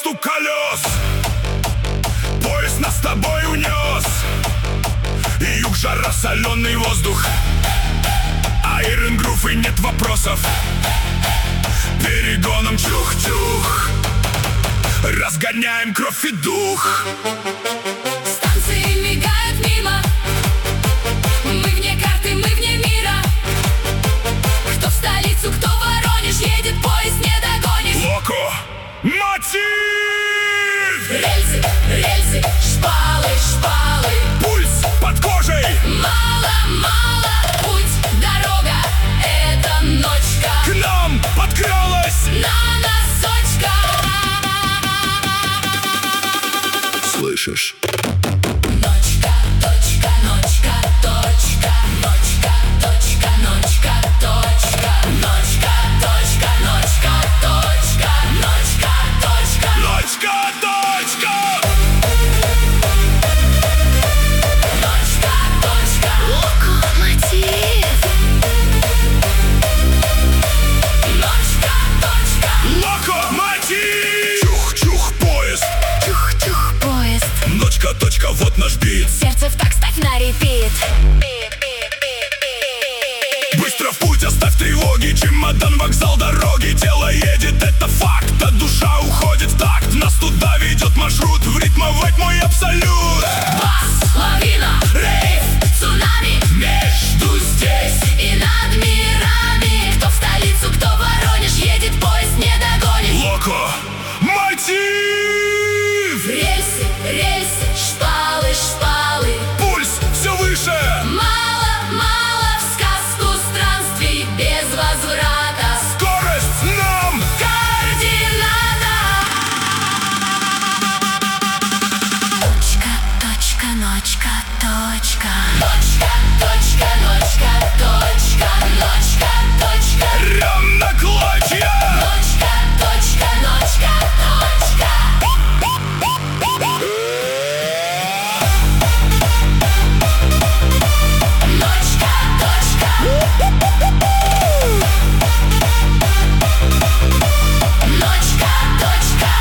стук колес. Поезд нас с тобой унес. Юг, жара, соленый воздух. Айрон Грув и нет вопросов. Перегоном чух-чух. Разгоняем кровь и дух. Станции мигают мимо. Мы вне карты, мы вне мира. Кто в столицу, кто в Воронеж. Едет поезд, не догонишь. Локомотив! Рельсы, рельсы, шпалы, шпалы. Пульс под кожей. Мало, мало, путь, дорога. Это ночка. К нам подкралась. На носочках. Слышишь? Ночка, точка, ночка, точка. Ночка, точка, ночка, точка. Ночка, точка, ночка, точка. Ночка, точка. Ночка, точка! Ночка, точка. Локомотив. Ночка, точка. Локомотив! Чух-чух, поезд. Чух-чух, поезд. Ночка, точка, вот наш бит. Сердце в так, ставь на репит. Быстро в путь, оставь тревоги. Чемодан, вокзал, дороги. Тело едет, это факт. А душа уходит в такт. Нас туда ведет маршрут. В ритмовать мой абсолют. Бас, лавина, рейв, цунами. Между здесь. И над мирами. Кто в столицу, кто в Воронеж. Едет поезд, не догонишь. Локомотив! Рельсы, рельсы, шпалы, шпалы. Пульс все выше. Мало, мало в сказку странствий без возврата. Скорость нам. Координата. Точка, точка, ночка, точка. Ночка, точка, ночка, точка. Ночка, точка. Рям на клочья. Ночка, точка, ночка, точка. Ночка, точка. Ночка, точка.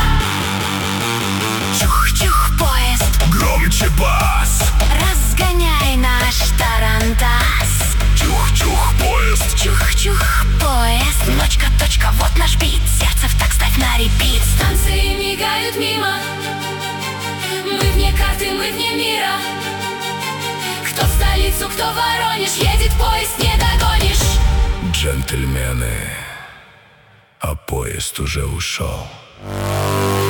Чух-чух, поезд. Громче бас. Разгоняй наш тарантас. Чух-чух, поезд. Чух-чух, поезд. Ночка, точка, вот наш бит. Сердце в так, ставь на репит. Станции мигают мимо. Мы вне карты, мы вне мира. Кто в столицу, кто в Воронеж. Едет поезд, не догонишь. Джентльмены, а поезд уже ушел.